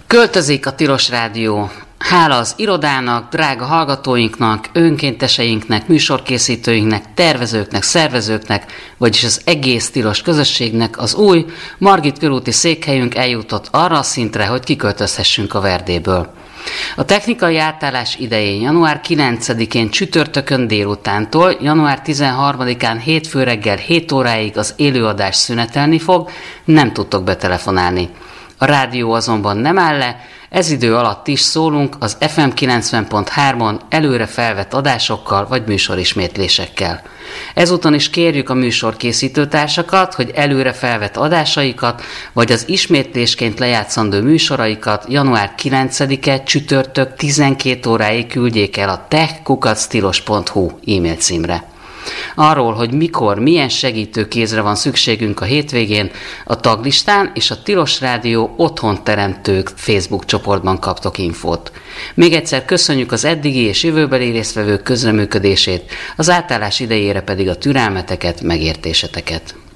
Költözik a Tilos Rádió. Hála az irodának, drága hallgatóinknak, önkénteseinknek, műsorkészítőinknek, tervezőknek, szervezőknek, vagyis az egész tilos közösségnek az új Margit körúti székhelyünk eljutott arra a szintre, hogy kiköltözhessünk a Verdéből. A technikai átállás idején január 9-én csütörtökön délutántól január 13-án hétfő reggel 7 óráig az élőadás szünetelni fog, nem tudtok betelefonálni. A rádió azonban nem áll le, ez idő alatt is szólunk az FM 90.3-on előre felvett adásokkal vagy műsorismétlésekkel. Ezúton is kérjük a műsorkészítőtársakat, hogy előre felvett adásaikat vagy az ismétlésként lejátszandó műsoraikat január 9-e csütörtök 12 óráig küldjék el a tech@tilos.hu e-mail címre. Arról, hogy mikor, milyen segítőkézre van szükségünk a hétvégén, a taglistán és a Tilos Rádió Otthon Teremtők Facebook csoportban kaptok infót. Még egyszer köszönjük az eddigi és jövőbeli résztvevők közreműködését, az átállás idejére pedig a türelmeteket, megértéseteket.